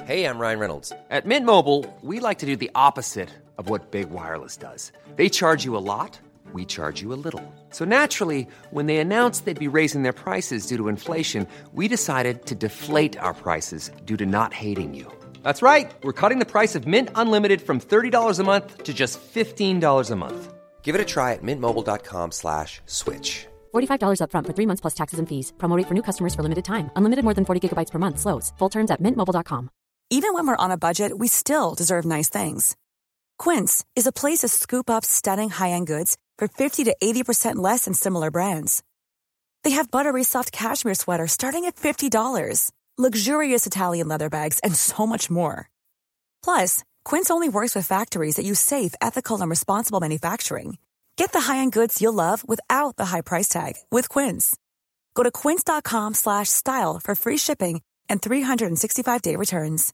Hey, I'm Ryan Reynolds. At Mint Mobile, we like to do the opposite of what Big Wireless does. They charge you a lot, we charge you a little. So naturally, when they announced they'd be raising their prices due to inflation, we decided to deflate our prices due to not hating you. That's right. We're cutting the price of Mint Unlimited from $30 a month to just $15 a month. Give it a try at mintmobile.com/switch. $45 up front for 3 months plus taxes and fees. Promo rate for new customers for limited time. Unlimited more than 40 gigabytes per month. Slows full terms at mintmobile.com. Even when we're on a budget, we still deserve nice things. Quince is a place to scoop up stunning high-end goods for 50 to 80% less than similar brands. They have buttery soft cashmere sweaters starting at $50, luxurious Italian leather bags, and so much more. Plus, Quince only works with factories that use safe, ethical, and responsible manufacturing. Get the high-end goods you'll love without the high price tag with Quince. Go to quince.com/style for free shipping and 365-day returns.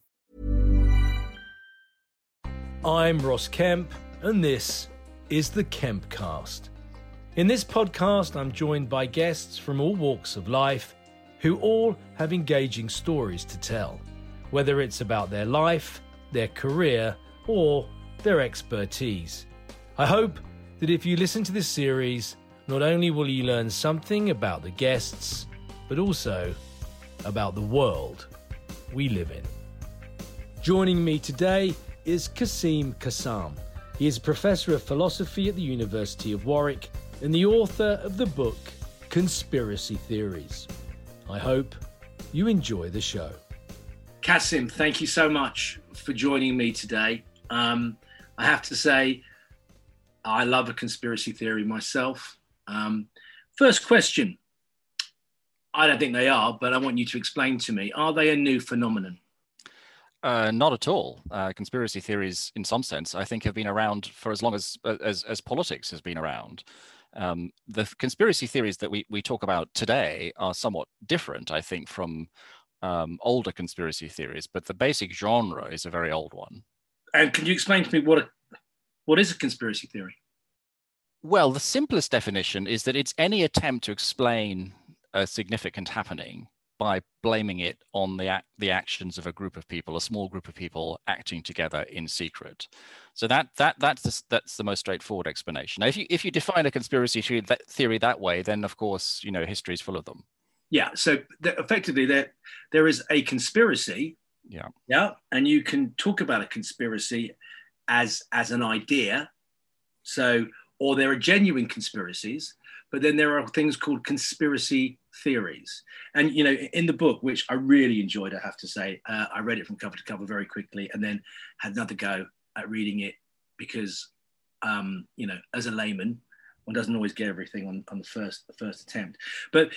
I'm Ross Kemp, and this is the Kempcast. In this podcast, I'm joined by guests from all walks of life who all have engaging stories to tell, whether it's about their life, their career, or their expertise. I hope that if you listen to this series, not only will you learn something about the guests, but also about the world we live in. Joining me today is Kasim Kassam. He is a professor of philosophy at the University of Warwick and the author of the book Conspiracy Theories. I hope you enjoy the show. Kasim, thank you so much for joining me today. I have to say, I love a conspiracy theory myself. First question. I don't think they are, but I want you to explain to me, are they a new phenomenon? Not at all. Conspiracy theories, in some sense, I think have been around for as long as politics has been around. The conspiracy theories that we talk about today are somewhat different, I think, from older conspiracy theories, but the basic genre is a very old one. And can you explain to me what is a conspiracy theory? Well, the simplest definition is that it's any attempt to explain a significant happening by blaming it on the actions of a group of people, a small group of people acting together in secret. So that's the most straightforward explanation. Now, if you define a conspiracy theory that way, then of course history is full of them. Yeah. So effectively, there is a conspiracy. Yeah. Yeah, and you can talk about a conspiracy as an idea. So, or there are genuine conspiracies, but then there are things called conspiracy theories. And, in the book, which I really enjoyed, I have to say, I read it from cover to cover very quickly and then had another go at reading it because, as a layman, one doesn't always get everything on the first attempt. But,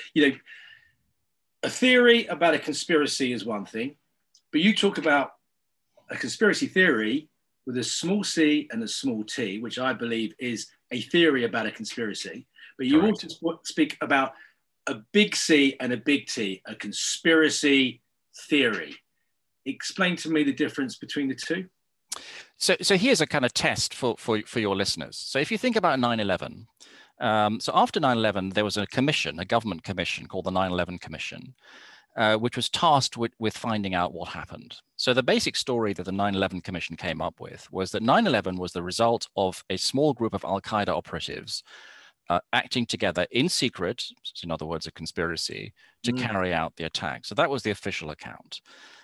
a theory about a conspiracy is one thing, but you talk about a conspiracy theory with a small c and a small t, which I believe is a theory about a conspiracy. But you Correct. also speak about a big C and a big T, a conspiracy theory. Explain to me the difference between the two. So here's a kind of test for your listeners. So if you think about 9/11, so after 9/11, there was a government commission called the 9/11 Commission, which was tasked with finding out what happened. So the basic story that the 9/11 Commission came up with was that 9/11 was the result of a small group of Al-Qaeda operatives acting together in secret, in other words, a conspiracy, to carry out the attack. So that was the official account.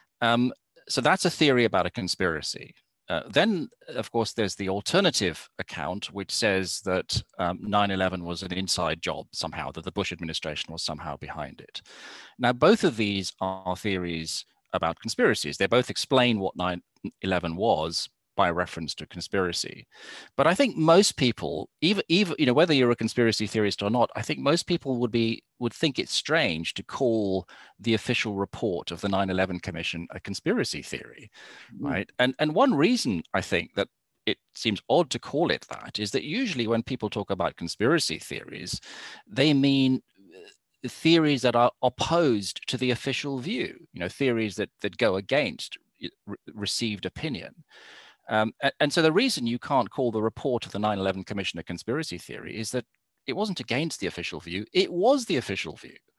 So that's a theory about a conspiracy. Then, of course, there's the alternative account, which says that 9/11 was an inside job somehow, that the Bush administration was somehow behind it. Now, both of these are theories about conspiracies. They both explain what 9/11 was by reference to conspiracy. But I think most people, even whether you're a conspiracy theorist or not, I think most people would think it's strange to call the official report of the 9/11 Commission a conspiracy theory, right? And one reason I think that it seems odd to call it that is that usually when people talk about conspiracy theories, they mean theories that are opposed to the official view, theories that go against received opinion. And so the reason you can't call the report of the 9/11 Commission a conspiracy theory is that it wasn't against the official view, it was the official view.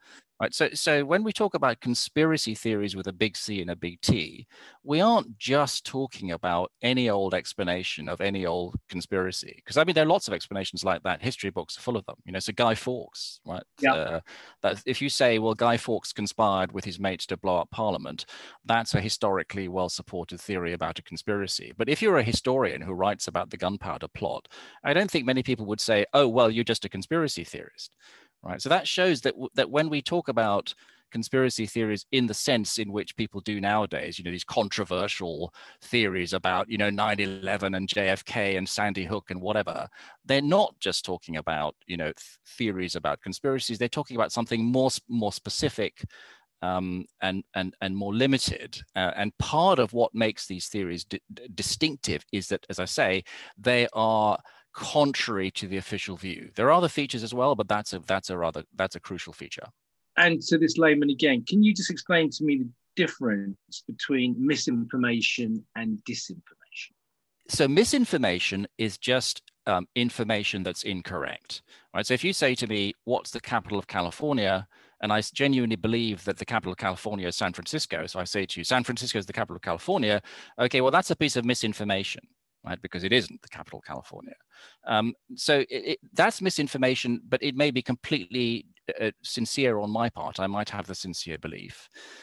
Right. So when we talk about conspiracy theories with a big C and a big T, we aren't just talking about any old explanation of any old conspiracy. Because I mean, there are lots of explanations like that. History books are full of them. So Guy Fawkes, right? Yeah. That if you say, well, Guy Fawkes conspired with his mates to blow up Parliament, that's a historically well-supported theory about a conspiracy. But if you're a historian who writes about the gunpowder plot, I don't think many people would say, oh, well, you're just a conspiracy theorist. Right. So that shows that when we talk about conspiracy theories in the sense in which people do nowadays, these controversial theories about, 9/11 and JFK and Sandy Hook and whatever, they're not just talking about, theories about conspiracies. They're talking about something more specific and more limited. And part of what makes these theories distinctive is that, as I say, they are contrary to the official view. There are other features as well, but that's a crucial feature. And to this layman again, can you just explain to me the difference between misinformation and disinformation? So misinformation is just information that's incorrect, right? So if you say to me, what's the capital of California? And I genuinely believe that the capital of California is San Francisco. So I say to you, San Francisco is the capital of California. Okay, well, that's a piece of misinformation, right? Because it isn't the capital of California. So that's misinformation, but it may be completely sincere on my part. I might have the sincere belief.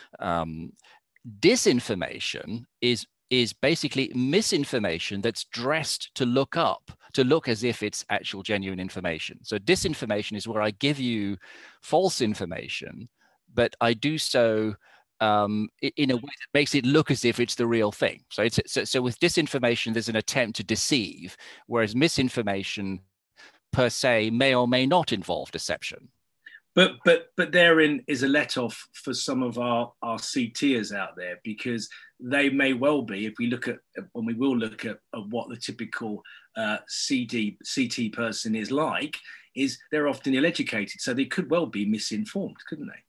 Disinformation is basically misinformation that's dressed to look as if it's actual genuine information. So disinformation is where I give you false information, but I do so in a way that makes it look as if it's the real thing. So with disinformation, there's an attempt to deceive, whereas misinformation per se may or may not involve deception. But therein is a let off for some of our CTers out there, because they may well be, if we look at, when we will look at what the typical CT person is like, is they're often ill-educated. So they could well be misinformed, couldn't they?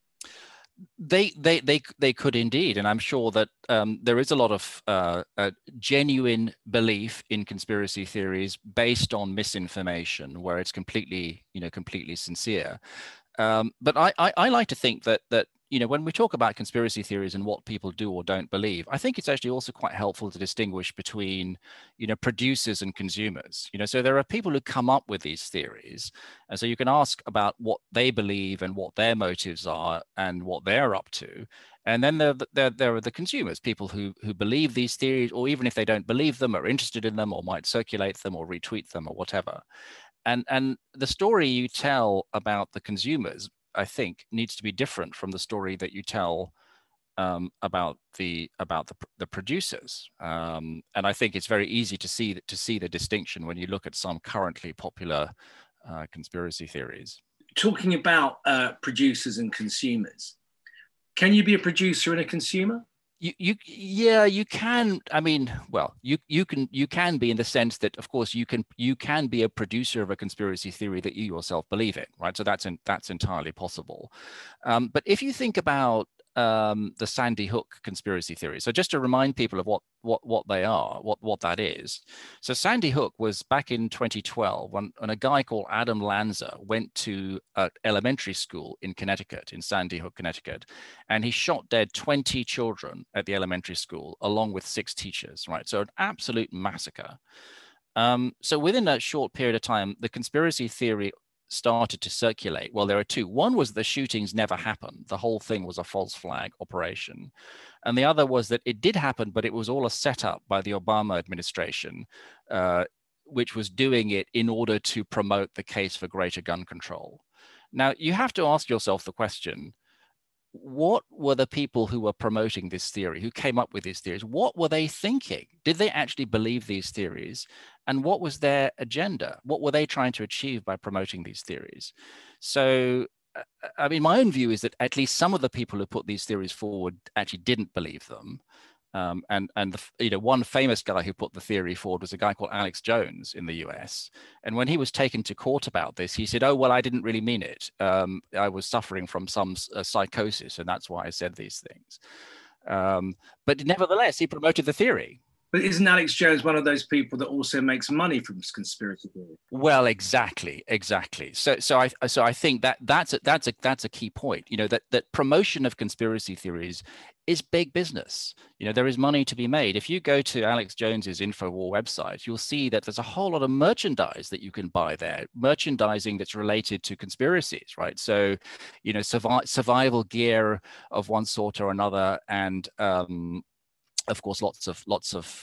They could indeed, and I'm sure that there is a lot of genuine belief in conspiracy theories based on misinformation, where it's completely sincere. But I like to think that when we talk about conspiracy theories and what people do or don't believe, I think it's actually also quite helpful to distinguish between, producers and consumers. So there are people who come up with these theories. And so you can ask about what they believe and what their motives are and what they're up to. And then there are the consumers, people who believe these theories, or even if they don't believe them, are interested in them or might circulate them or retweet them or whatever. And the story you tell about the consumers, I think, needs to be different from the story that you tell about the producers. And I think it's very easy to see the distinction when you look at some currently popular conspiracy theories. Talking about producers and consumers, can you be a producer and a consumer? You can. I mean, well, you can be, in the sense that, of course, you can be a producer of a conspiracy theory that you yourself believe in, right? So that's entirely possible. But if you think about the Sandy Hook conspiracy theory, so just to remind people of what they are, what that is. So Sandy Hook was back in 2012 when a guy called Adam Lanza went to an elementary school in Connecticut, in Sandy Hook, Connecticut, and he shot dead 20 children at the elementary school, along with 6 teachers, right? So an absolute massacre. So within that short period of time, the conspiracy theory started to circulate. Well, there are two. One was the shootings never happened. The whole thing was a false flag operation. And the other was that it did happen, but it was all a setup by the Obama administration, which was doing it in order to promote the case for greater gun control. Now, you have to ask yourself the question, what were the people who were promoting this theory, who came up with these theories? What were they thinking? Did they actually believe these theories? And what was their agenda? What were they trying to achieve by promoting these theories? So, I mean, my own view is that at least some of the people who put these theories forward actually didn't believe them. One famous guy who put the theory forward was a guy called Alex Jones in the US. And when he was taken to court about this, he said, oh, well, I didn't really mean it. I was suffering from some psychosis, and that's why I said these things. But nevertheless, he promoted the theory. But isn't Alex Jones one of those people that also makes money from conspiracy theory? Well, exactly. So I think that's a key point. You know, that promotion of conspiracy theories is big business. You know, there is money to be made. If you go to Alex Jones's InfoWar website, you'll see that there's a whole lot of merchandise that you can buy there, merchandising that's related to conspiracies, right? So, you know, survival gear of one sort or another, and of course, lots of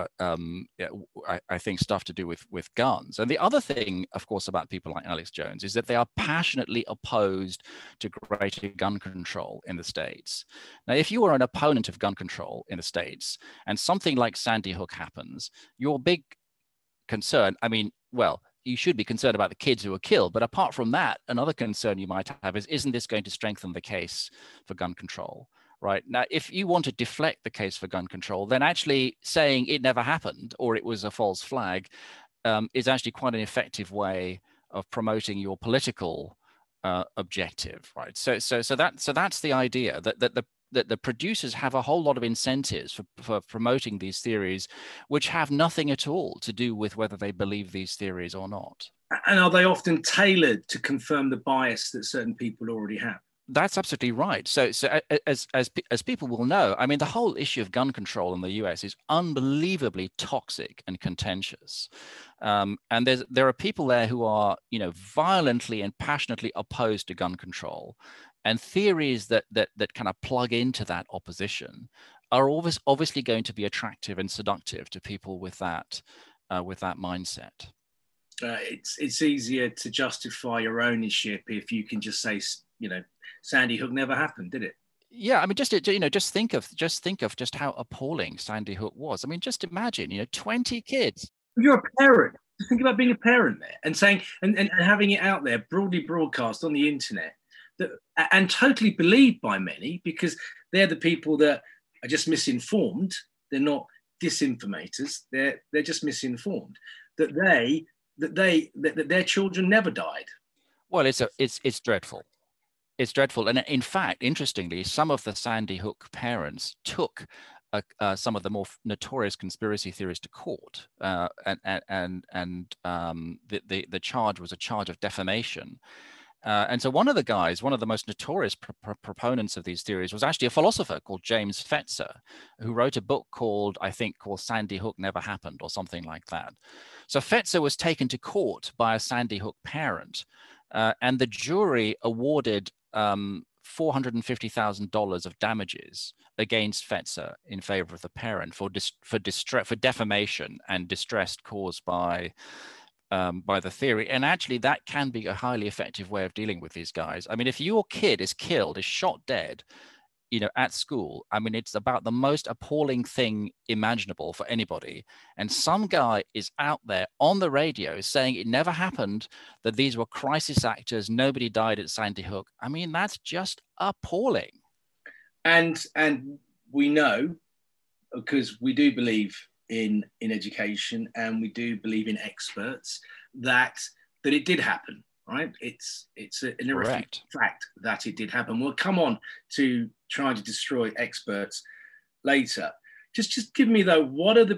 I think stuff to do with guns. And the other thing, of course, about people like Alex Jones is that they are passionately opposed to greater gun control in the States. Now, if you are an opponent of gun control in the States and something like Sandy Hook happens, your big concern, I mean, well, you should be concerned about the kids who were killed. But apart from that, another concern you might have is, isn't this going to strengthen the case for gun control? Right. Now, if you want to deflect the case for gun control, then actually saying it never happened or it was a false flag is actually quite an effective way of promoting your political objective. Right. So that's the idea, that the producers have a whole lot of incentives for promoting these theories, which have nothing at all to do with whether they believe these theories or not. And are they often tailored to confirm the bias that certain people already have? That's absolutely right. So as people will know, I mean, the whole issue of gun control in the US is unbelievably toxic and contentious. And there are people there who are, you know, violently and passionately opposed to gun control, and theories that kind of plug into that opposition are obviously going to be attractive and seductive to people with that mindset. It's easier to justify your ownership if you can just say, you know, Sandy Hook never happened, did it? Yeah, I mean, just think of just how appalling Sandy Hook was. I mean, just imagine, you know, 20 kids. You're a parent. Just think about being a parent there and saying and having it out there broadly broadcast on the internet, and totally believed by many, because they're the people that are just misinformed. They're not disinformators. They're just misinformed. That their children never died. Well, it's dreadful. It's dreadful. And in fact, interestingly, some of the Sandy Hook parents took some of the more notorious conspiracy theories to court, and the charge was a charge of defamation. And so one of the most notorious proponents of these theories was actually a philosopher called James Fetzer, who wrote a book called Sandy Hook Never Happened, or something like that. So Fetzer was taken to court by a Sandy Hook parent, and the jury awarded $450,000 of damages against Fetzer in favor of the parent for defamation and distress caused by the theory. And actually, that can be a highly effective way of dealing with these guys. I mean, if your kid is shot dead, you know, at school, I mean, it's about the most appalling thing imaginable for anybody. And some guy is out there on the radio saying it never happened, that these were crisis actors, nobody died at Sandy Hook. I mean, that's just appalling. And we know, because we do believe in education and we do believe in experts, that it did happen. Right, it's an irrefutable fact that it did happen. We'll come on to trying to destroy experts later. Just give me though, what is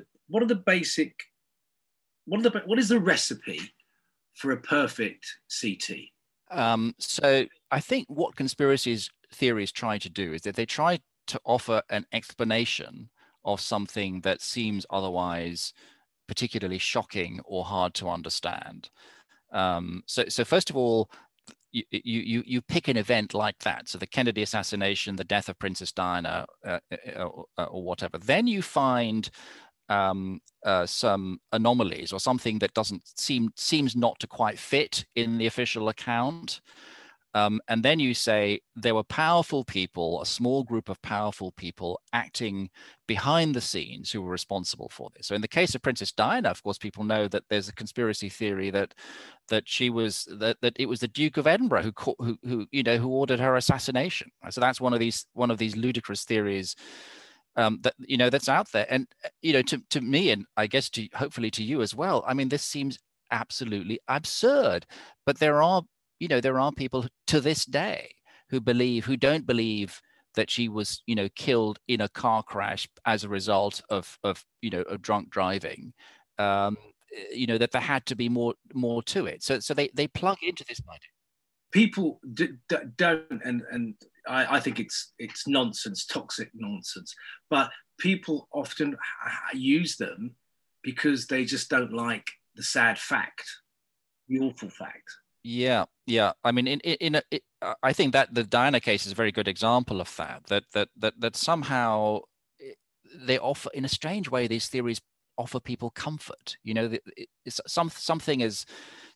the recipe for a perfect CT? So I think what conspiracy theories try to do is that they try to offer an explanation of something that seems otherwise particularly shocking or hard to understand. So first of all, you pick an event like that. So the Kennedy assassination, the death of Princess Diana, or whatever. Then you find some anomalies or something that seems not to quite fit in the official account. And then you say there were powerful people, a small group of powerful people acting behind the scenes who were responsible for this. So in the case of Princess Diana, of course, people know that there's a conspiracy theory that it was the Duke of Edinburgh who ordered her assassination. So that's one of these ludicrous theories that's out there. And to me, and I guess hopefully to you as well, I mean, this seems absolutely absurd, but there are people to this day who don't believe that she was, killed in a car crash as a result of a drunk driving. That there had to be more to it. So they plug into this idea. People don't, and I think it's nonsense, toxic nonsense. But people often use them because they just don't like the sad fact, the awful fact. Yeah. I mean, I think that the Diana case is a very good example of that. That somehow they offer, in a strange way, these theories offer people comfort. Something as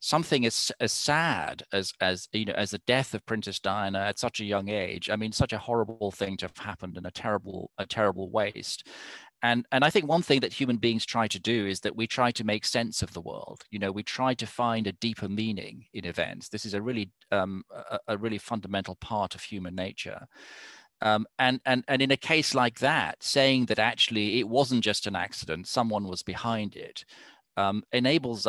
sad as the death of Princess Diana at such a young age. I mean, such a horrible thing to have happened, and a terrible waste. And I think one thing that human beings try to do is that we try to make sense of the world. We try to find a deeper meaning in events. This is a really fundamental part of human nature. And in a case like that, saying that actually it wasn't just an accident, someone was behind it, enables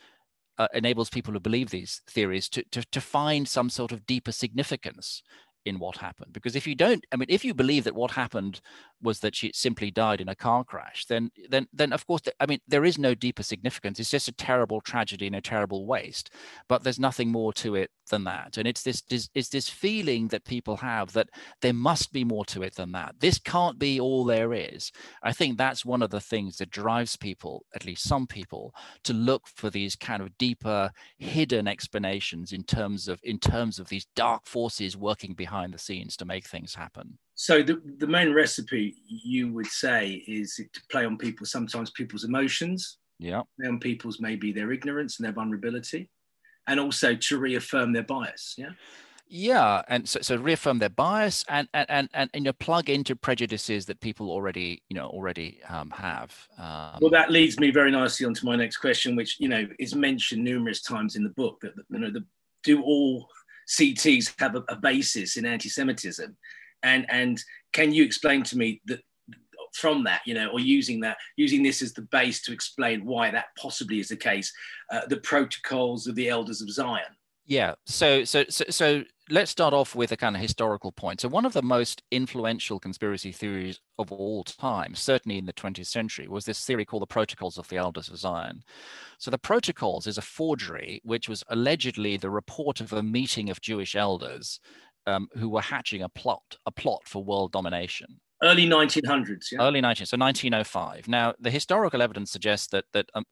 people who believe these theories to find some sort of deeper significance in what happened. Because if you believe that what happened was that she simply died in a car crash, then of course, there is no deeper significance. It's just a terrible tragedy and a terrible waste, but there's nothing more to it than that. And it's this feeling that people have that there must be more to it than that. This can't be all there is. I think that's one of the things that drives people, at least some people, to look for these kind of deeper, hidden explanations in terms of these dark forces working behind the scenes to make things happen. So the main recipe, you would say, is to play on sometimes people's emotions, play on people's maybe their ignorance and their vulnerability, and also to reaffirm their bias. And so reaffirm their bias and plug into prejudices that people already have. Well, that leads me very nicely onto my next question, which is mentioned numerous times in the book, that do all CTs have a basis in anti-Semitism? And can you explain to me that from that, or using this as the base to explain why that possibly is the case, the protocols of the Elders of Zion? Yeah. So let's start off with a kind of historical point. So one of the most influential conspiracy theories of all time, certainly in the 20th century, was this theory called the Protocols of the Elders of Zion. So the Protocols is a forgery, which was allegedly the report of a meeting of Jewish elders who were hatching a plot for world domination. Early 1900s, yeah. Early 1900s, so 1905. Now, the historical evidence suggests that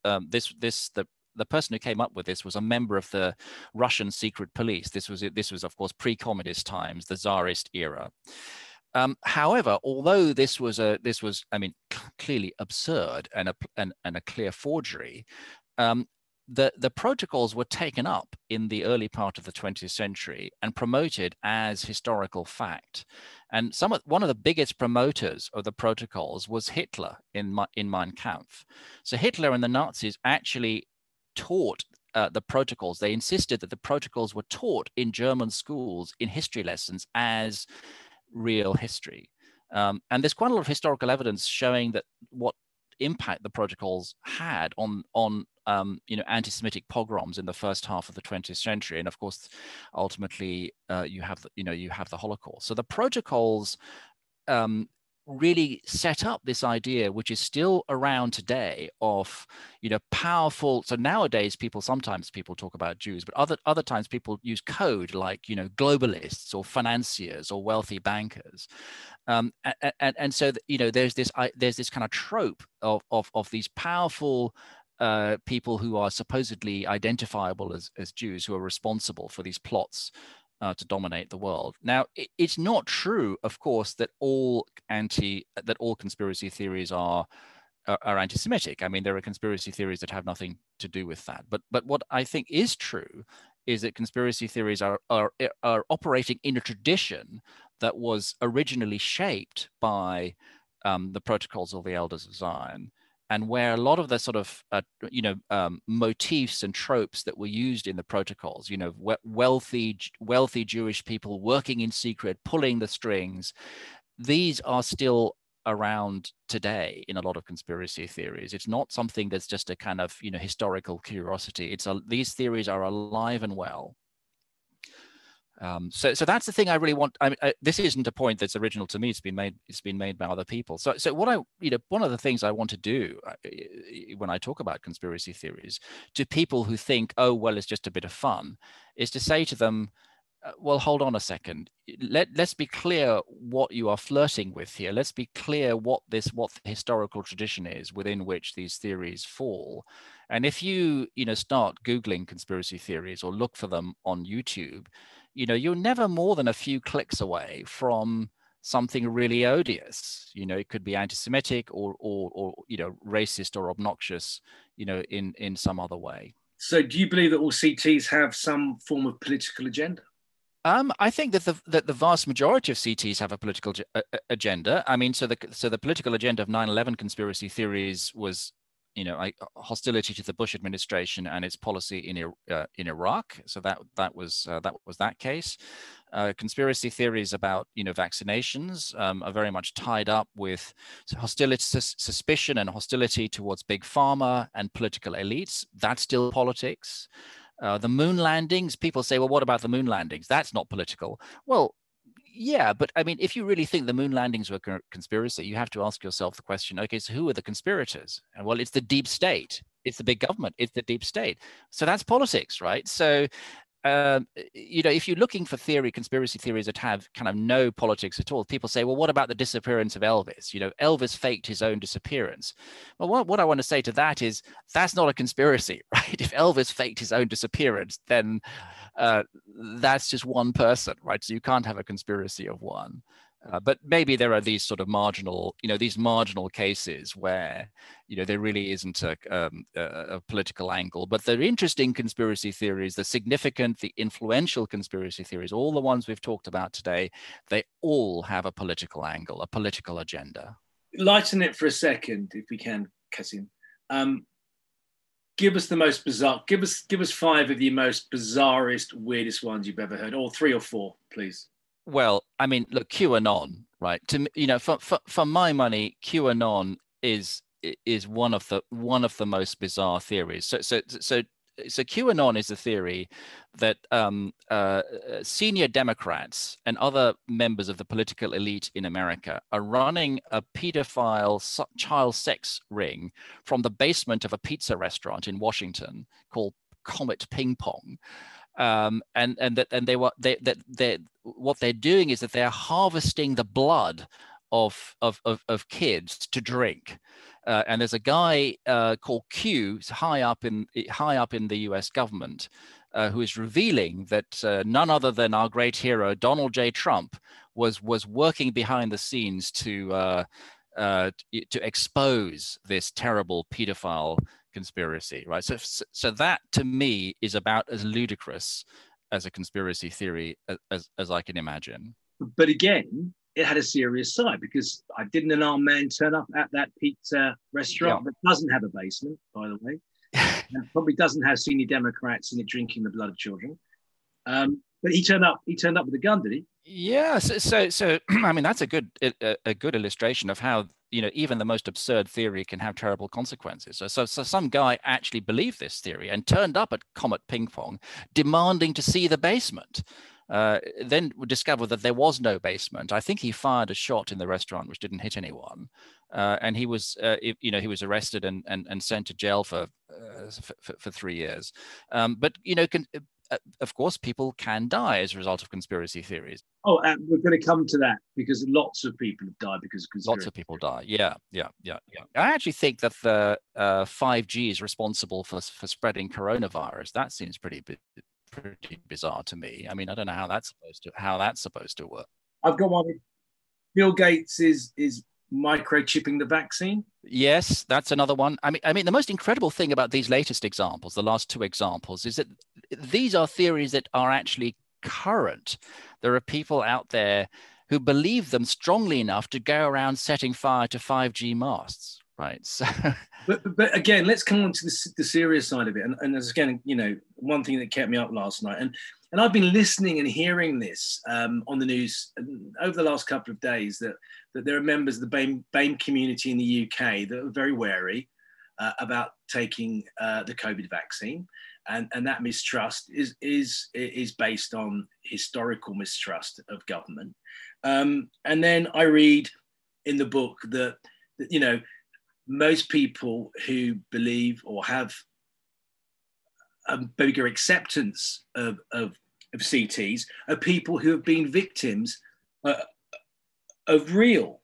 the person who came up with this was a member of the Russian secret police. This was of course pre-communist times, the Tsarist era. However, although this was clearly absurd and a clear forgery, the protocols were taken up in the early part of the 20th century and promoted as historical fact. And one of the biggest promoters of the protocols was Hitler in Mein Kampf. So Hitler and the Nazis actually taught the protocols. They insisted that the protocols were taught in German schools in history lessons as real history. And there's quite a lot of historical evidence showing that what impact the protocols had on anti-Semitic pogroms in the first half of the 20th century, and of course, ultimately, you have the Holocaust. So the protocols really set up this idea, which is still around today, of powerful. So nowadays, sometimes people talk about Jews, but other times people use code like globalists or financiers or wealthy bankers, and so there's this kind of trope of these powerful people who are supposedly identifiable as Jews, who are responsible for these plots to dominate the world. Now, it's not true, of course, that all conspiracy theories are anti-Semitic. I mean, there are conspiracy theories that have nothing to do with that. But what I think is true is that conspiracy theories are operating in a tradition that was originally shaped by the Protocols of the Elders of Zion, and where a lot of the sort of motifs and tropes that were used in the protocols, wealthy Jewish people working in secret, pulling the strings, these are still around today in a lot of conspiracy theories. It's not something that's just a kind of historical curiosity. These theories are alive and well. So that's the thing I really want. I mean, this isn't a point that's original to me. It's been made by other people. So what one of the things I want to do when I talk about conspiracy theories to people who think, oh, well, it's just a bit of fun, is to say to them, well, hold on a second. Let's be clear what you are flirting with here. Let's be clear what the historical tradition is within which these theories fall. And if you start Googling conspiracy theories or look for them on YouTube, you're never more than a few clicks away from something really odious. It could be anti-Semitic or racist or obnoxious, in some other way. So do you believe that all CTs have some form of political agenda? I think that the vast majority of CTs have a political agenda. I mean, so the political agenda of 9/11 conspiracy theories was, hostility to the Bush administration and its policy in Iraq. So that was that case. Conspiracy theories about vaccinations are very much tied up with hostility, suspicion, and hostility towards big pharma and political elites. That's still politics. The moon landings, people say, well, what about the moon landings? That's not political. Well, yeah, but I mean, if you really think the moon landings were a conspiracy, you have to ask yourself the question, okay, so who are the conspirators? And well, it's the deep state. It's the big government. It's the deep state. So that's politics, right? So, if you're looking for conspiracy theories that have kind of no politics at all, people say, well, what about the disappearance of Elvis? Elvis faked his own disappearance. Well, what I want to say to that is that's not a conspiracy, right? If Elvis faked his own disappearance, then that's just one person, right? So you can't have a conspiracy of one. But maybe there are these sort of marginal cases where, there really isn't a political angle. But the interesting conspiracy theories, the significant, the influential conspiracy theories, all the ones we've talked about today, they all have a political angle, a political agenda. Lighten it for a second, if we can, Kasim. Give us the most bizarre. Give us 5 of the most bizarrest, weirdest ones you've ever heard, or 3 or 4, please. Well, I mean, look, QAnon, right? For my money, QAnon is one of the most bizarre theories. So QAnon is a theory that senior Democrats and other members of the political elite in America are running a pedophile child sex ring from the basement of a pizza restaurant in Washington called Comet Ping Pong. What they're doing is that they're harvesting the blood of kids to drink. And there's a guy called Q, high up in the U.S. government, who is revealing that none other than our great hero Donald J. Trump was working behind the scenes to expose this terrible pedophile conspiracy, right? So that to me is about as ludicrous as a conspiracy theory as I can imagine. But again, it had a serious side, because didn't an armed man turn up at that pizza restaurant that doesn't have a basement, by the way, and probably doesn't have senior Democrats in it drinking the blood of children. But he turned up with a gun, did he? Yeah. So I mean, that's a good illustration of how even the most absurd theory can have terrible consequences. So some guy actually believed this theory and turned up at Comet Ping Pong demanding to see the basement. Then we discovered that there was no basement. I think he fired a shot in the restaurant which didn't hit anyone, and he was arrested and sent to jail for 3 years. But of course, people can die as a result of conspiracy theories. Oh, we're going to come to that, because lots of people have died because of conspiracy. Lots of people die. Yeah. I actually think that the 5G is responsible for spreading coronavirus. That seems pretty bizarre to me. I mean, I don't know how that's supposed to work. I've got one. Bill Gates is microchipping the vaccine. Yes, that's another one. I mean, the most incredible thing about these latest examples, the last 2 examples, is that these are theories that are actually current. There are people out there who believe them strongly enough to go around setting fire to 5G masts. Right. So, but again, let's come on to the serious side of it. And as again, one thing that kept me up last night, and I've been listening and hearing this on the news over the last couple of days, that there are members of the BAME community in the UK that are very wary about taking the COVID vaccine, and that mistrust is based on historical mistrust of government. And then I read in the book that most people who believe or have a bigger acceptance of CTs are people who have been victims of real,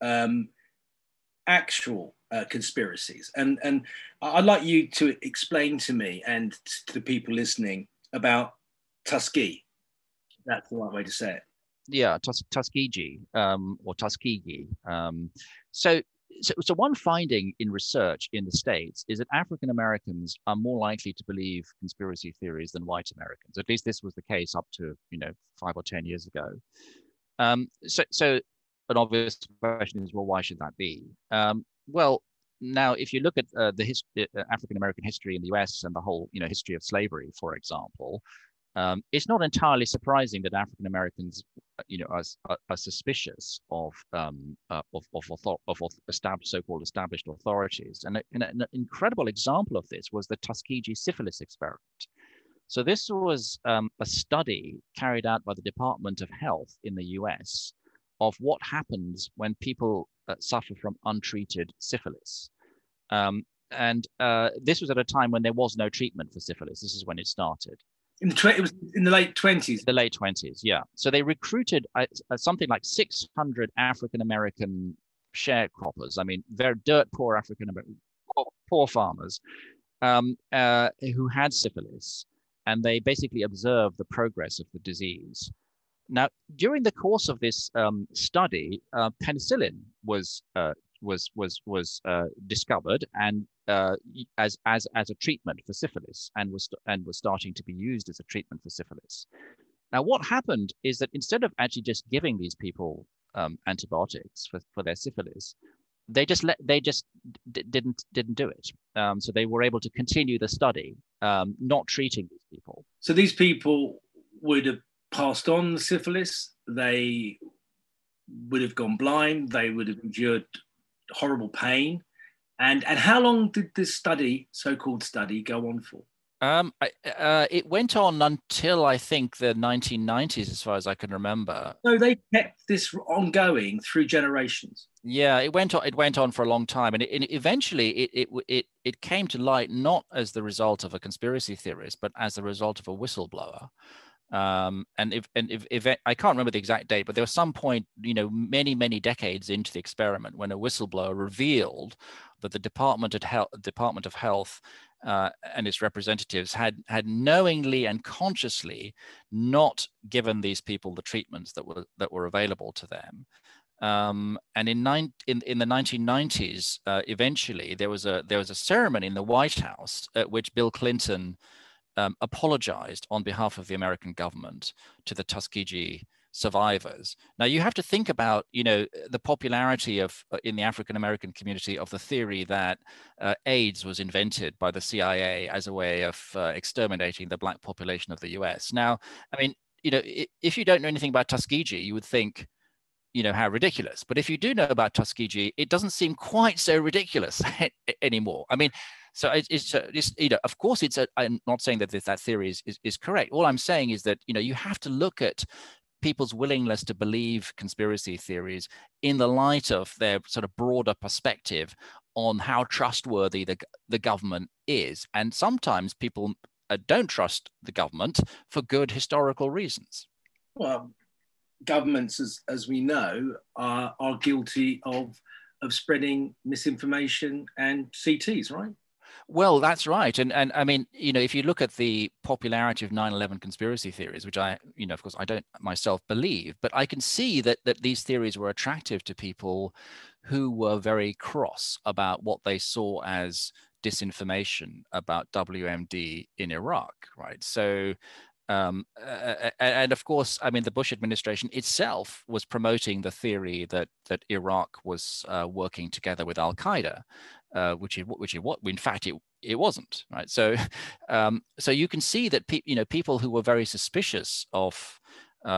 actual conspiracies. And I'd like you to explain to me and to the people listening about Tuskegee. That's the right way to say it. Yeah, Tuskegee or Tuskegee. So one finding in research in the States is that African Americans are more likely to believe conspiracy theories than white Americans. At least this was the case up to 5 or 10 years ago. So an obvious question is, well, why should that be? Well, now if you look at the African American history in the U.S. and the whole history of slavery, for example, it's not entirely surprising that African Americans, are suspicious of so-called established authorities. And an incredible example of this was the Tuskegee syphilis experiment. So this was a study carried out by the Department of Health in the U.S. of what happens when people suffer from untreated syphilis. And this was at a time when there was no treatment for syphilis. This is when it started. It was in the late 20s. The late 20s, yeah. So they recruited something like 600 African-American sharecroppers. I mean, very dirt poor African-American, poor farmers who had syphilis. And they basically observed the progress of the disease. Now, during the course of this study, penicillin was discovered and as a treatment for syphilis, and was starting to be used as a treatment for syphilis. Now, what happened is that instead of actually just giving these people antibiotics for their syphilis, they just didn't do it. So they were able to continue the study, not treating these people. So these people would have passed on the syphilis. They would have gone blind. They would have endured horrible pain. And how long did this so-called study, go on for? It went on until I think the 1990s, as far as I can remember. So they kept this ongoing through generations. Yeah, it went on for a long time, and eventually it came to light not as the result of a conspiracy theorist, but as the result of a whistleblower. And if I can't remember the exact date, but there was some point, many decades into the experiment, when a whistleblower revealed that the Department of Health and its representatives had knowingly and consciously not given these people the treatments that were available to them. And in the 1990s, eventually there was a ceremony in the White House at which Bill Clinton apologized on behalf of the American government to the Tuskegee survivors. Now, you have to think about, the popularity of in the African American community of the theory that AIDS was invented by the CIA as a way of exterminating the Black population of the US. Now, I mean, if you don't know anything about Tuskegee, you would think, how ridiculous. But if you do know about Tuskegee, it doesn't seem quite so ridiculous anymore. I mean, so it's of course, I'm not saying that that theory is correct. All I'm saying is that, you have to look at people's willingness to believe conspiracy theories in the light of their sort of broader perspective on how trustworthy the government is. And sometimes people don't trust the government for good historical reasons. Well, governments, as we know, are guilty of spreading misinformation and CTs, right? Well, that's right. And I mean, if you look at the popularity of 9/11 conspiracy theories, which I, of course, I don't myself believe, but I can see that these theories were attractive to people who were very cross about what they saw as disinformation about WMD in Iraq, right? So, and of course, I mean, the Bush administration itself was promoting the theory that Iraq was working together with Al Qaeda, which in fact it wasn't, right? So, so you can see that people who were very suspicious of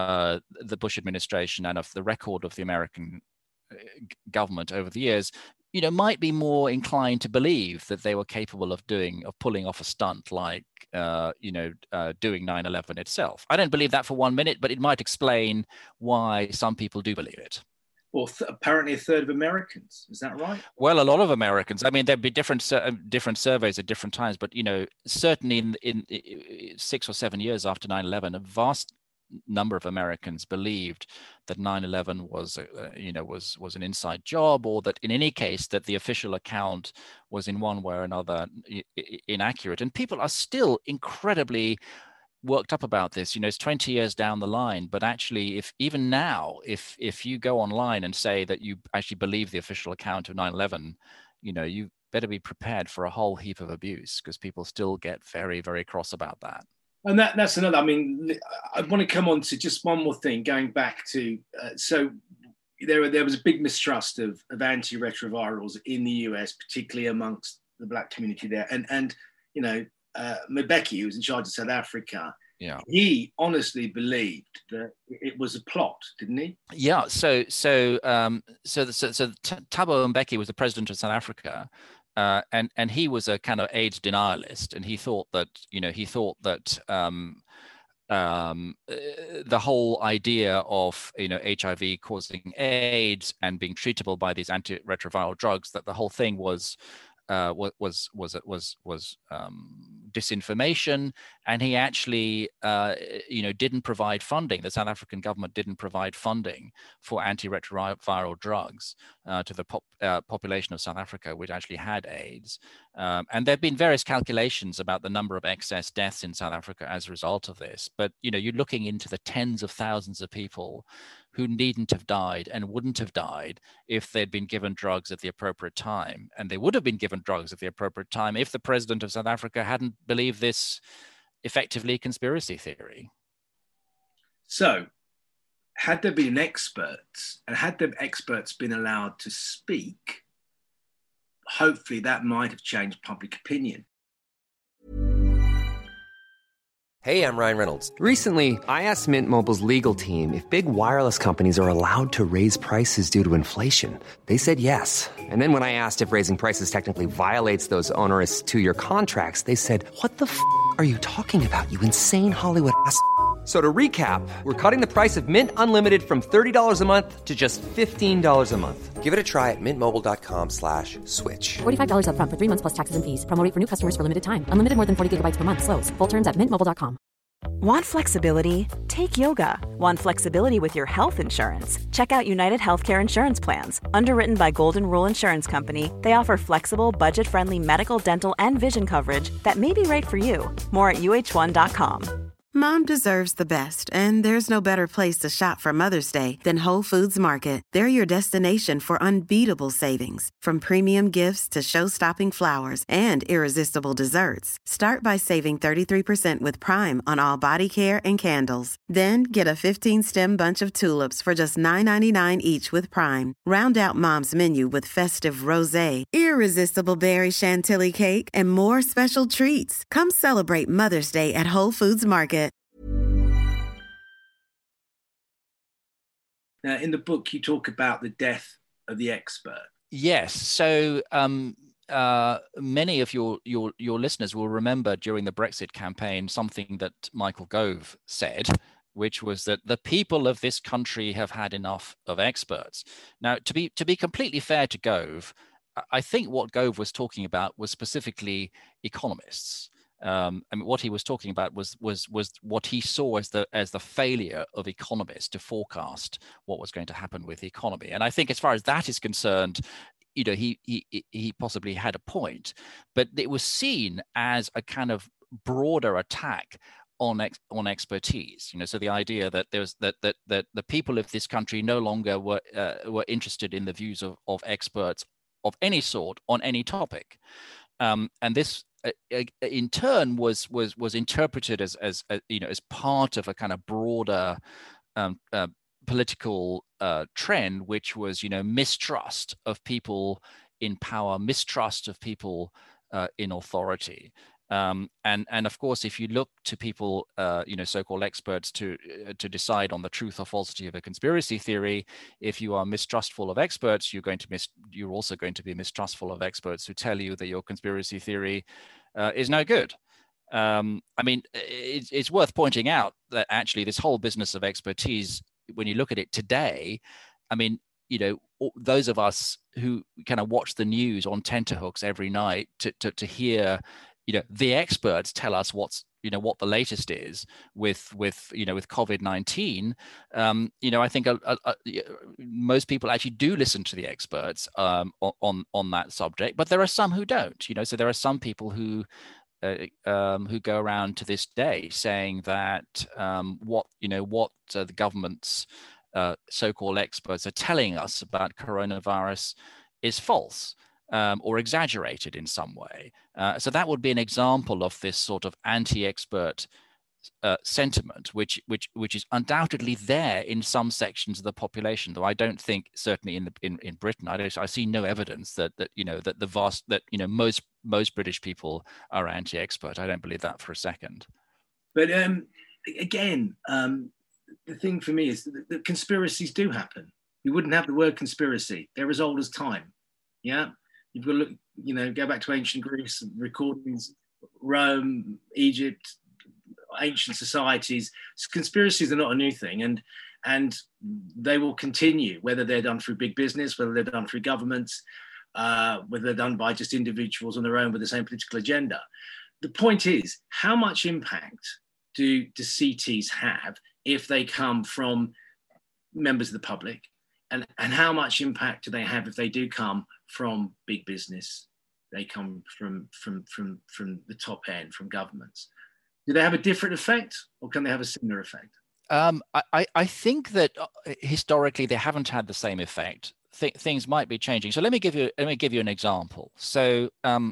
the Bush administration and of the record of the American government over the years, might be more inclined to believe that they were capable of pulling off a stunt like, doing 9/11 itself. I don't believe that for 1 minute, but it might explain why some people do believe it. Well, apparently a third of Americans. Is that right? Well, a lot of Americans. I mean, there'd be different surveys at different times, but certainly in 6 or 7 years after 9/11, a vast number of Americans believed that 9/11 was an inside job, or that in any case that the official account was in one way or another inaccurate. And people are still incredibly worked up about this. It's 20 years down the line, but actually, if even now, if you go online and say that you actually believe the official account of 9/11, you better be prepared for a whole heap of abuse, because people still get very, very cross about that. And that's another. I mean, I want to come on to just one more thing, going back to so there was a big mistrust of antiretrovirals in the US, particularly amongst the Black community there, and Mbeki, who was in charge of South Africa, he honestly believed that it was a plot, didn't he? Yeah. So Thabo Mbeki was the president of South Africa, and he was a kind of AIDS denialist, and he thought that the whole idea of HIV causing AIDS and being treatable by these antiretroviral drugs, that the whole thing was disinformation, and he actually didn't provide funding. The South African government didn't provide funding for antiretroviral drugs to the population of South Africa, which actually had AIDS. And there have been various calculations about the number of excess deaths in South Africa as a result of this. But you're looking into the tens of thousands of people who needn't have died and wouldn't have died if they'd been given drugs at the appropriate time. And they would have been given drugs at the appropriate time if the president of South Africa hadn't believed this effectively conspiracy theory. So, had there been experts, and had the experts been allowed to speak, hopefully that might have changed public opinion. Hey, I'm Ryan Reynolds. Recently, I asked Mint Mobile's legal team if big wireless companies are allowed to raise prices due to inflation. They said yes. And then when I asked if raising prices technically violates those onerous 2-year contracts, they said, "What the f*** are you talking about, you insane Hollywood ass?" So to recap, we're cutting the price of Mint Unlimited from $30 a month to just $15 a month. Give it a try at mintmobile.com/switch. $45 up front for 3 months plus taxes and fees. Promo rate for new customers for limited time. Unlimited more than 40 gigabytes per month. Slows full terms at mintmobile.com. Want flexibility? Take yoga. Want flexibility with your health insurance? Check out United Healthcare Insurance Plans. Underwritten by Golden Rule Insurance Company, they offer flexible, budget-friendly medical, dental, and vision coverage that may be right for you. More at uh1.com. Mom deserves the best, and there's no better place to shop for Mother's Day than Whole Foods Market. They're your destination for unbeatable savings, from premium gifts to show-stopping flowers and irresistible desserts. Start by saving 33% with Prime on all body care and candles. Then get a 15-stem bunch of tulips for just $9.99 each with Prime. Round out Mom's menu with festive rosé, irresistible berry chantilly cake, and more special treats. Come celebrate Mother's Day at Whole Foods Market. Now, in the book, you talk about the death of the expert. Yes. So many of your listeners will remember during the Brexit campaign something that Michael Gove said, which was that the people of this country have had enough of experts. Now, to be completely fair to Gove, I think what Gove was talking about was specifically economists. I mean, what he was talking about was what he saw as the failure of economists to forecast what was going to happen with the economy. And I think, as far as that is concerned, he possibly had a point, but it was seen as a kind of broader attack on expertise. So the idea that that the people of this country no longer were interested in the views of experts of any sort on any topic, and this in turn was interpreted as part of a kind of broader political trend, which was mistrust of people in power, mistrust of people in authority. And of course, if you look to people, so-called experts to decide on the truth or falsity of a conspiracy theory, if you are mistrustful of experts, you're also going to be mistrustful of experts who tell you that your conspiracy theory is no good. It's worth pointing out that actually this whole business of expertise, when you look at it today, those of us who kind of watch the news on tenterhooks every night to hear, the experts tell us what the latest is with COVID-19. I think most people actually do listen to the experts on that subject, but there are some who don't. So there are some people who go around to this day saying that what the government's so-called experts are telling us about coronavirus is false or exaggerated in some way. So that would be an example of this sort of anti-expert sentiment, which is undoubtedly there in some sections of the population. Though I don't think, certainly in Britain, I see no evidence that most British people are anti-expert. I don't believe that for a second. But again, the thing for me is that conspiracies do happen. We wouldn't have the word conspiracy. They're as old as time. Yeah, you've got to look. Go back to ancient Greece, recordings, Rome, Egypt. Ancient societies, conspiracies are not a new thing, and they will continue, whether they're done through big business, whether they're done through governments, whether they're done by just individuals on their own with the same political agenda. The point is, how much impact do CTs have if they come from members of the public, and how much impact do they have if they do come from big business? They come from the top end, from governments. Do they have a different effect, or can they have a similar effect? I think that historically they haven't had the same effect. Things might be changing. So let me give you an example. So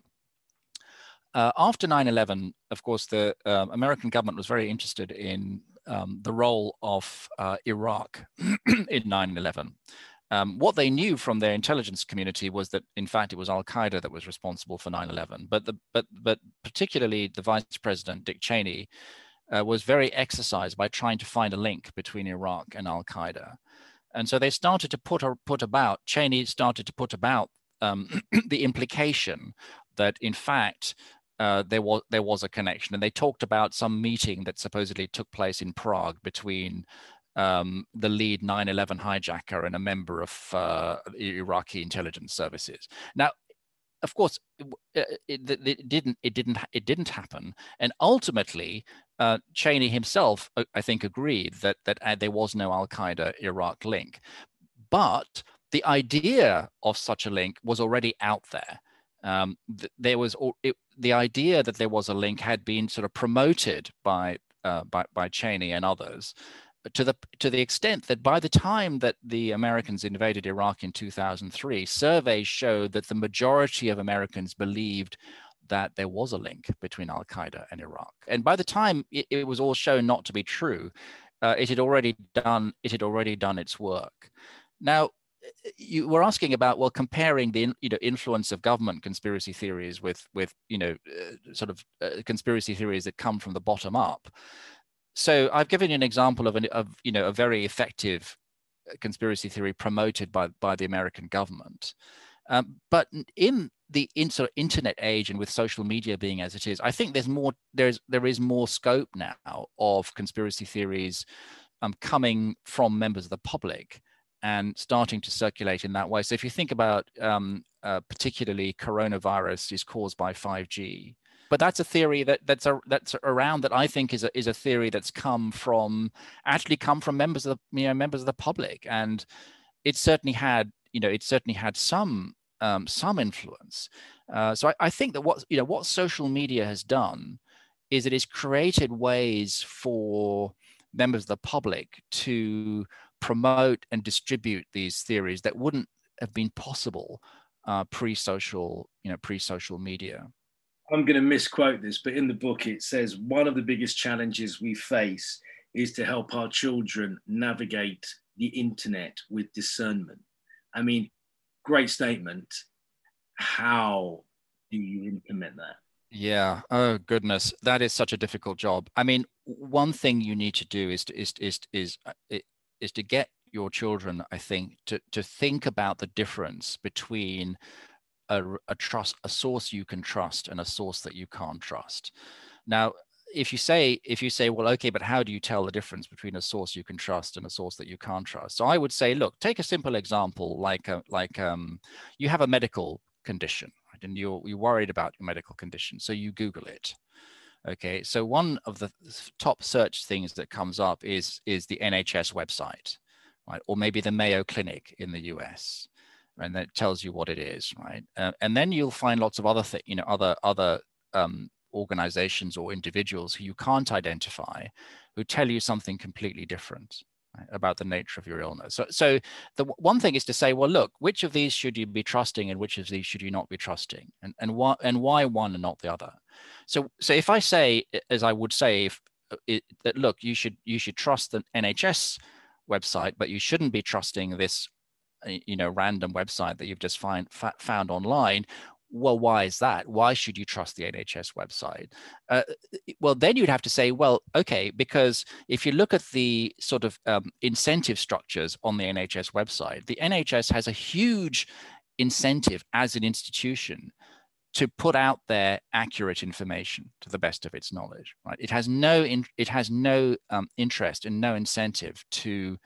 after 9/11, of course, the American government was very interested in the role of Iraq in 9/11. What they knew from their intelligence community was that, in fact, it was Al-Qaeda that was responsible for 9/11. But particularly the Vice President, Dick Cheney, was very exercised by trying to find a link between Iraq and Al-Qaeda. And so they started to Cheney started to put about the implication that, in fact, there was a connection. And they talked about some meeting that supposedly took place in Prague between the lead 9/11 hijacker and a member of Iraqi intelligence services. Now, of course, it didn't happen, and ultimately, Cheney himself, I think, agreed that there was no Al-Qaeda Iraq link, but the idea of such a link was already out there. The idea that there was a link had been sort of promoted by Cheney and others, to the extent that by the time that the Americans invaded Iraq in 2003, surveys showed that the majority of Americans believed that there was a link between Al-Qaeda and Iraq. And by the time it was all shown not to be true, it had already done its work. Now, you were asking about, well, comparing the influence of government conspiracy theories with conspiracy theories that come from the bottom up. So I've given you an example of a very effective conspiracy theory promoted by the American government. But in the internet age, and with social media being as it is, I think there is more scope now of conspiracy theories coming from members of the public and starting to circulate in that way. So if you think about particularly coronavirus is caused by 5G. But that's a theory that's around, that I think is a theory that's come from members of the public, and it certainly had some influence. So I think that what social media has done is it has created ways for members of the public to promote and distribute these theories that wouldn't have been possible pre-social media. I'm going to misquote this, but in the book it says one of the biggest challenges we face is to help our children navigate the internet with discernment. I mean, great statement. How do you implement that? Yeah. Oh goodness, that is such a difficult job. I mean, one thing you need to do is to get your children, I think, to think about the difference between a source you can trust and a source that you can't trust. Now, if you say, well, okay, but how do you tell the difference between a source you can trust and a source that you can't trust? So I would say, look, take a simple example, like you have a medical condition, right? And you're worried about your medical condition, so you Google it. Okay, so one of the top search things that comes up is the NHS website, right? Or maybe the Mayo Clinic in the US, and that tells you what it is, right? And then you'll find lots of other other organizations or individuals who you can't identify, who tell you something completely different, right, about the nature of your illness. So the one thing is to say, well, look, which of these should you be trusting and which of these should you not be trusting, and why one and not the other? So if I say, as I would say, that look, you should trust the NHS website, but you shouldn't be trusting this random website that you've just found online. Well, why is that? Why should you trust the NHS website? Well, then you'd have to say, well, okay, because if you look at the sort of incentive structures on the NHS website, the NHS has a huge incentive as an institution to put out their accurate information to the best of its knowledge, right? It has no interest and no incentive to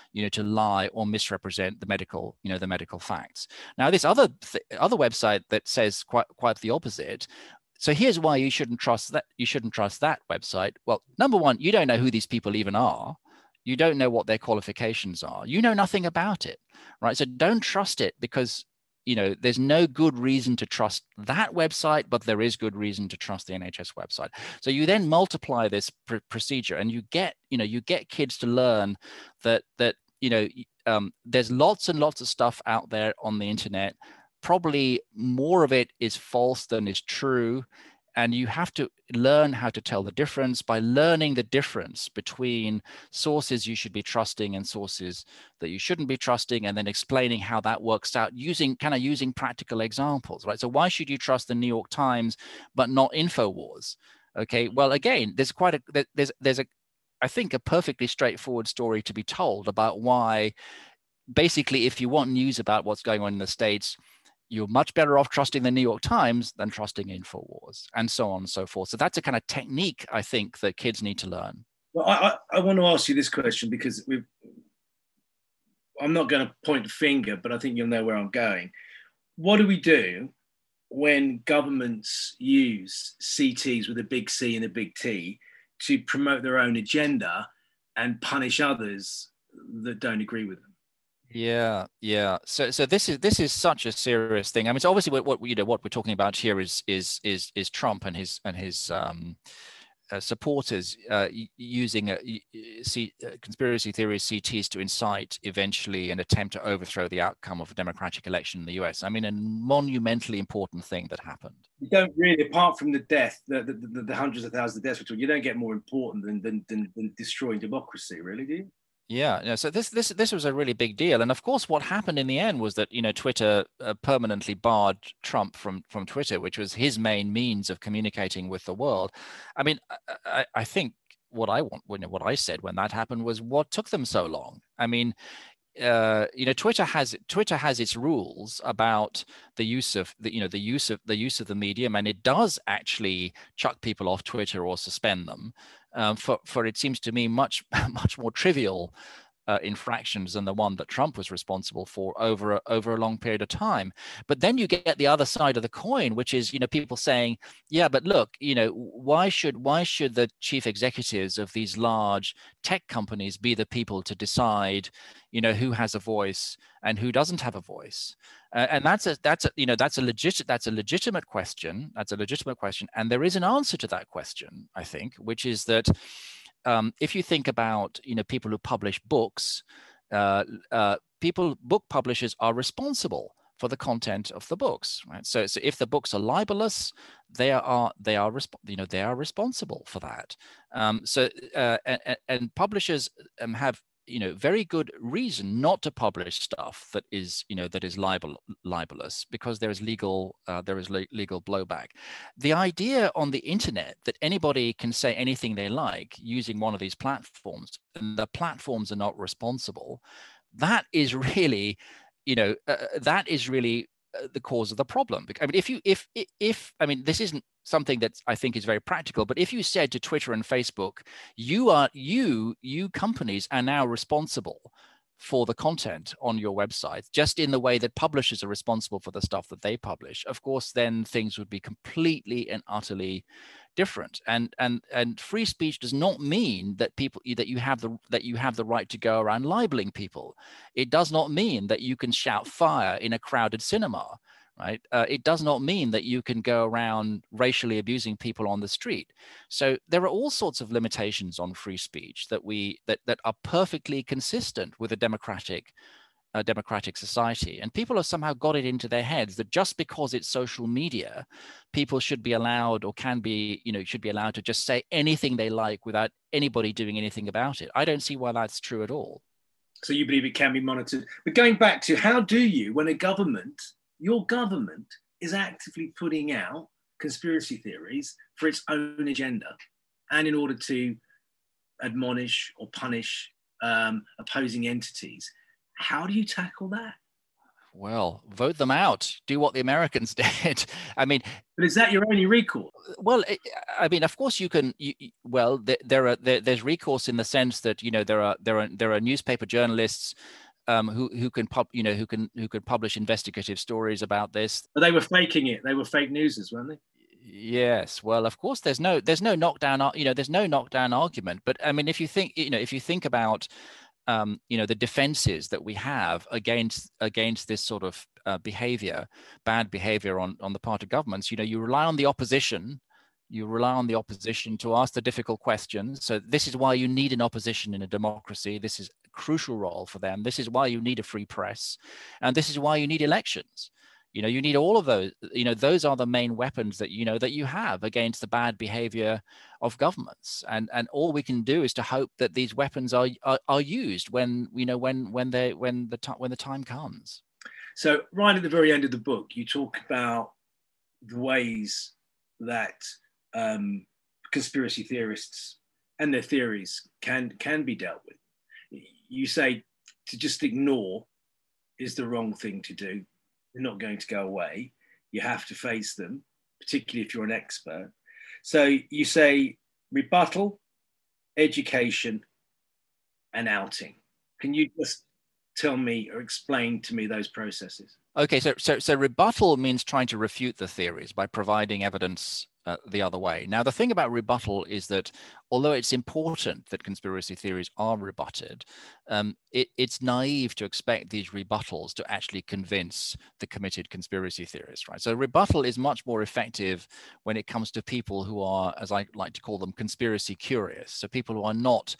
lie or misrepresent the medical facts. Now, this other website that says quite the opposite. So here's why you shouldn't trust that. You shouldn't trust that website. Well, number one, you don't know who these people even are. You don't know what their qualifications are. You know nothing about it, right? So don't trust it, because there's no good reason to trust that website, but there is good reason to trust the NHS website. So you then multiply this procedure, and you get kids to learn that there's lots and lots of stuff out there on the internet. Probably more of it is false than is true. And you have to learn how to tell the difference by learning the difference between sources you should be trusting and sources that you shouldn't be trusting, and then explaining how that works out using practical examples, right? So why should you trust the New York Times but not InfoWars? Okay, well, again, there's I think a perfectly straightforward story to be told about why, basically, if you want news about what's going on in the States, you're much better off trusting the New York Times than trusting InfoWars, and so on and so forth. So that's a kind of technique, I think, that kids need to learn. Well, I want to ask you this question, because I'm not going to point a finger, but I think you'll know where I'm going. What do we do when governments use CTs with a big C and a big T to promote their own agenda and punish others that don't agree with them? Yeah. So this is such a serious thing. I mean, it's obviously what we're talking about here is Trump and his supporters using conspiracy theories, CTs, to incite eventually an attempt to overthrow the outcome of a democratic election in the US. I mean, a monumentally important thing that happened. You don't really, apart from the death, the hundreds of thousands of deaths, you don't get more important than destroying democracy, really, do you? Yeah. So this was a really big deal, and of course, what happened in the end was that Twitter permanently barred Trump from Twitter, which was his main means of communicating with the world. I mean, I think what I said when that happened was, what took them so long? I mean, Twitter has its rules about the use of the medium, and it does actually chuck people off Twitter or suspend them for it seems to me much more trivial infractions than the one that Trump was responsible for over a long period of time. But then you get the other side of the coin, which is people saying, yeah, but look, why should the chief executives of these large tech companies be the people to decide who has a voice and who doesn't have a voice? And that's a legitimate question. That's a legitimate question, and there is an answer to that question, I think, which is that if you think about people who publish books, book publishers are responsible for the content of the books, right? So if the books are libelous, they are responsible for that. And publishers have very good reason not to publish stuff that is libelous, because there is legal blowback. The idea on the internet that anybody can say anything they like using one of these platforms, and the platforms are not responsible, that is really the cause of the problem. I mean, if this isn't something that I think is very practical, but if you said to Twitter and Facebook, you companies are now responsible for the content on your website, just in the way that publishers are responsible for the stuff that they publish, of course, then things would be completely and utterly different. And free speech does not mean that you have the right to go around libeling people. It does not mean that you can shout fire in a crowded cinema, right? It does not mean that you can go around racially abusing people on the street. So there are all sorts of limitations on free speech that are perfectly consistent with a democratic society. And people have somehow got it into their heads that just because it's social media, people should be allowed, or should be allowed to just say anything they like without anybody doing anything about it. I don't see why that's true at all. So you believe it can be monitored. But going back to, how do you, when your government is actively putting out conspiracy theories for its own agenda, and in order to admonish or punish opposing entities, how do you tackle that? Well, vote them out. Do what the Americans did. I mean, but is that your only recourse? Well, of course you can. There's recourse in the sense that there are newspaper journalists who can publish investigative stories about this. But they were faking it. They were fake newsers, weren't they? Yes. Well, of course, there's no knockdown. There's no knockdown argument. But I mean, if you think about the defenses that we have against this sort of bad behavior on the part of governments, you rely on the opposition. You rely on the opposition to ask the difficult questions. So this is why you need an opposition in a democracy. This is a crucial role for them. This is why you need a free press, and this is why you need elections. You need all of those. Those are the main weapons that you have against the bad behavior of governments. And all we can do is to hope that these weapons are used when the time comes. So right at the very end of the book, you talk about the ways that conspiracy theorists and their theories can be dealt with. You say to just ignore is the wrong thing to do. They're not going to go away. You have to face them, particularly if you're an expert. So you say rebuttal, education, and outing. Can you just tell me or explain to me those processes? Okay, so rebuttal means trying to refute the theories by providing evidence the other way. Now, the thing about rebuttal is that although it's important that conspiracy theories are rebutted, it's naive to expect these rebuttals to actually convince the committed conspiracy theorists, right? So rebuttal is much more effective when it comes to people who are, as I like to call them, conspiracy curious. So people who are not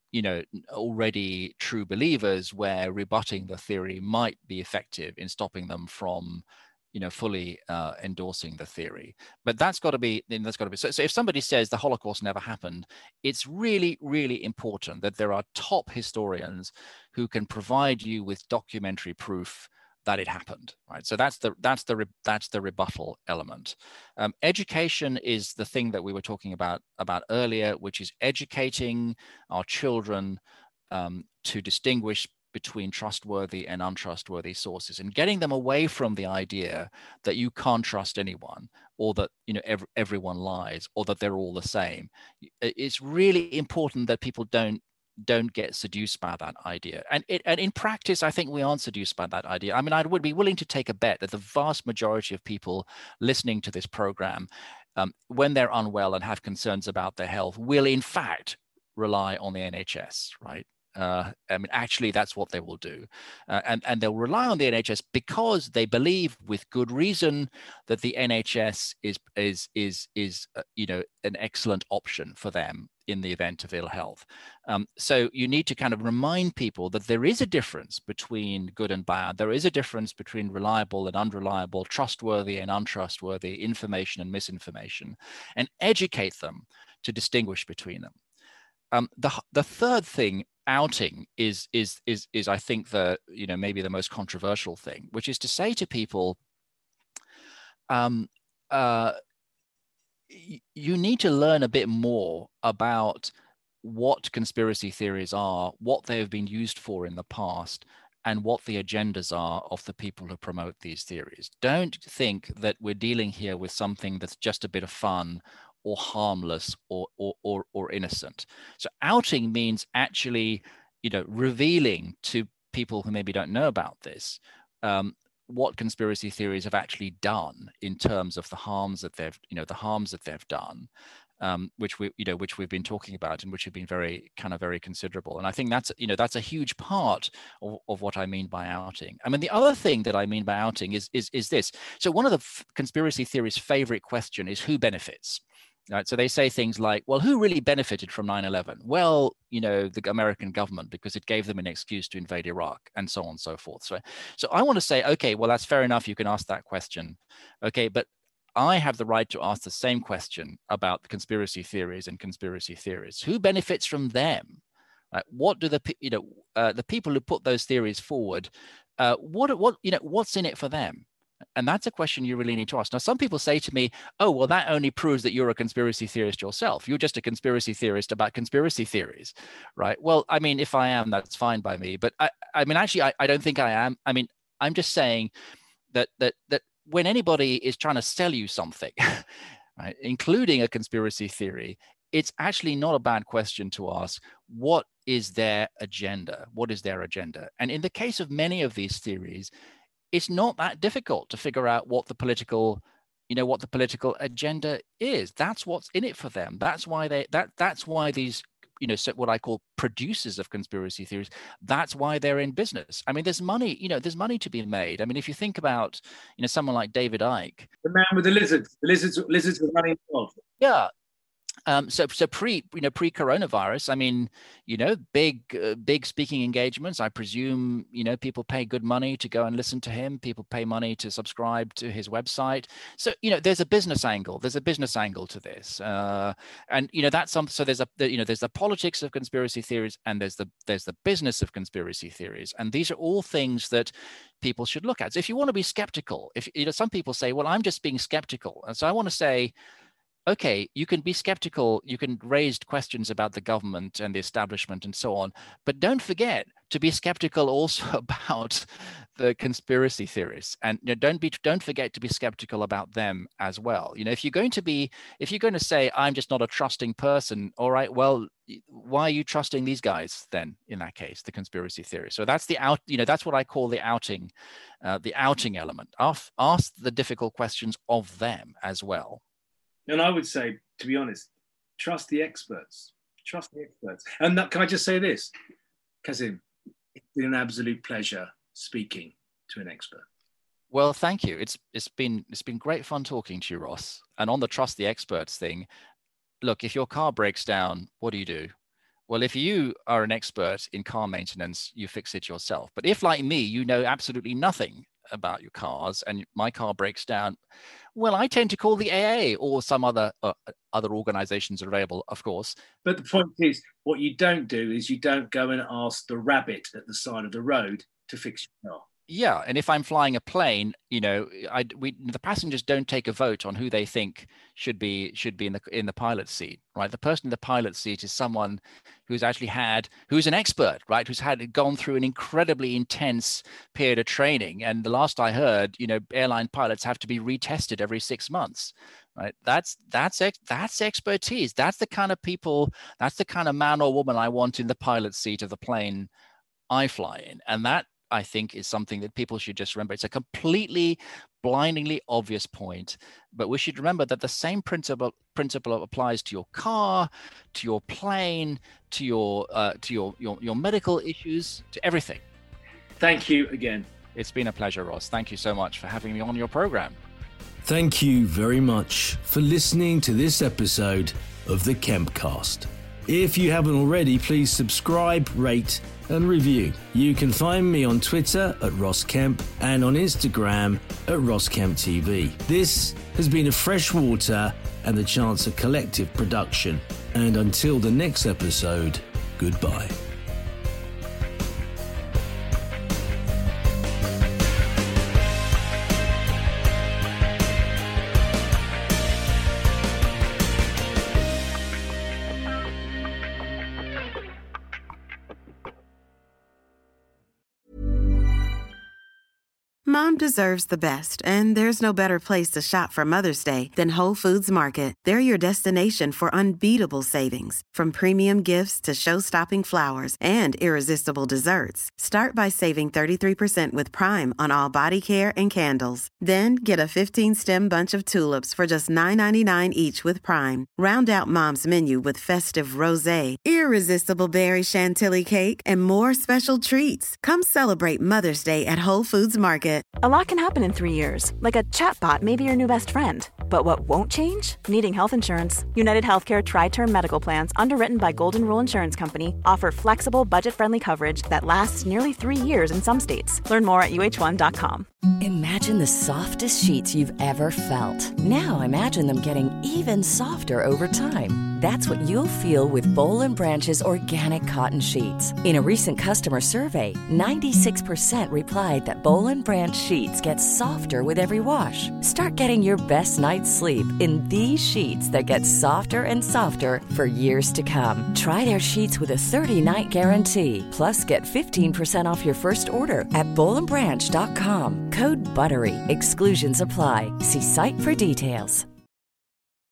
already true believers, where rebutting the theory might be effective in stopping them from fully endorsing the theory. But that's got to be so if somebody says the Holocaust never happened, it's really, really important that there are top historians who can provide you with documentary proof that it happened, right? So that's the rebuttal element. Education is the thing that we were talking about earlier, which is educating our children to distinguish between trustworthy and untrustworthy sources, and getting them away from the idea that you can't trust anyone, or that everyone lies, or that they're all the same. It's really important that people don't get seduced by that idea. And in practice, I think we aren't seduced by that idea. I mean, I would be willing to take a bet that the vast majority of people listening to this program, when they're unwell and have concerns about their health, will in fact rely on the NHS, right? Actually, that's what they will do. And they'll rely on the NHS because they believe with good reason that the NHS is an excellent option for them in the event of ill health. So you need to kind of remind people that there is a difference between good and bad. There is a difference between reliable and unreliable, trustworthy and untrustworthy information and misinformation, and educate them to distinguish between them. The third thing outing is I think the, you know, maybe the most controversial thing, which is to say to people, you need to learn a bit more about what conspiracy theories are, what they have been used for in the past, and what the agendas are of the people who promote these theories. Don't think that we're dealing here with something that's just a bit of fun or harmless or innocent. So outing means actually, you know, revealing to people who maybe don't know about this, what conspiracy theories have actually done in terms of the harms that they've done, which we've been talking about and which have been very considerable. And I think that's a huge part of what I mean by outing. I mean, the other thing that I mean by outing is this. So one of the conspiracy theorists' favorite question is who benefits. Right? So they say things like, well, who really benefited from 9/11? Well, you know, the American government, because it gave them an excuse to invade Iraq, and so on and so forth. So I want to say, okay, well, that's fair enough. You can ask that question. Okay, but I have the right to ask the same question about the conspiracy theories and conspiracy theorists. Who benefits from them? Right? What do the people who put those theories forward, what's in it for them? And that's a question you really need to ask. Now, some people say to me, oh, well, that only proves that you're a conspiracy theorist yourself. You're just a conspiracy theorist about conspiracy theories, right? Well, I mean, if I am, that's fine by me. But I mean, actually, I don't think I am. I mean, I'm just saying that when anybody is trying to sell you something, right, including a conspiracy theory, it's actually not a bad question to ask, what is their agenda? What is their agenda? And in the case of many of these theories, it's not that difficult to figure out what the political agenda is. That's what's in it for them. That's why these, you know, so what I call producers of conspiracy theories, that's why they're in business. I mean, there's money to be made. I mean, if you think about, you know, someone like David Icke, the man with the lizards with money involved. Yeah. So pre-coronavirus, I mean, you know, big speaking engagements. I presume, you know, people pay good money to go and listen to him. People pay money to subscribe to his website. So, you know, there's a business angle. There's a business angle to this, and you know that's some. So there's the politics of conspiracy theories, and there's the business of conspiracy theories, and these are all things that people should look at. So if you want to be skeptical, if you know, some people say, well, I'm just being skeptical, and so I want to say, okay, you can be skeptical, you can raise questions about the government and the establishment and so on, but don't forget to be skeptical also about the conspiracy theories, and you know, don't forget to be skeptical about them as well. You know, if you're going to say, I'm just not a trusting person, all right, well, why are you trusting these guys then? In that case, the conspiracy theory. So that's that's what I call the outing element. Ask the difficult questions of them as well. And I would say, to be honest, trust the experts. Trust the experts. And can I just say this, Kazim? It's been an absolute pleasure speaking to an expert. Well, thank you. It's been great fun talking to you, Ross. And on the trust the experts thing, look, if your car breaks down, what do you do? Well, if you are an expert in car maintenance, you fix it yourself. But if, like me, you know absolutely nothing about your cars and my car breaks down, well, I tend to call the AA or some other organizations are available, of course. But the point is, what you don't do is you don't go and ask the rabbit at the side of the road to fix your car. Yeah, and if I'm flying a plane, you know, the passengers don't take a vote on who they think should be in the pilot's seat, right? The person in the pilot's seat is someone who's an expert, right? Who's gone through an incredibly intense period of training. And the last I heard, you know, airline pilots have to be retested every 6 months, right? That's expertise. That's the kind of people. That's the kind of man or woman I want in the pilot's seat of the plane I fly in, and that, I think, is something that people should just remember. It's a completely blindingly obvious point, but we should remember that the same principle applies to your car, to your plane, to your medical issues, to everything. Thank you again. It's been a pleasure, Ross. Thank you so much for having me on your program. Thank you very much for listening to this episode of the Kempcast. If you haven't already, please subscribe, rate, and review. You can find me on Twitter at Ross Kemp and on Instagram at Ross Kemp TV. This has been a Freshwater and the Chancer Collective production. And until the next episode, goodbye. Mom deserves the best, and there's no better place to shop for Mother's Day than Whole Foods Market. They're your destination for unbeatable savings, from premium gifts to show-stopping flowers and irresistible desserts. Start by saving 33% with Prime on all body care and candles. Then get a 15-stem bunch of tulips for just $9.99 each with Prime. Round out Mom's menu with festive rosé, irresistible berry chantilly cake, and more special treats. Come celebrate Mother's Day at Whole Foods Market. A lot can happen in 3 years, like a chatbot may be your new best friend. But what won't change? Needing health insurance. United Healthcare Tri-Term Medical Plans, underwritten by Golden Rule Insurance Company, offer flexible, budget-friendly coverage that lasts nearly 3 years in some states. Learn more at uh1.com. Imagine the softest sheets you've ever felt. Now imagine them getting even softer over time. That's what you'll feel with Boll & Branch's organic cotton sheets. In a recent customer survey, 96% replied that Boll & Branch sheets get softer with every wash. Start getting your best night's sleep in these sheets that get softer and softer for years to come. Try their sheets with a 30-night guarantee. Plus, get 15% off your first order at bollandbranch.com. Code BUTTERY. Exclusions apply. See site for details.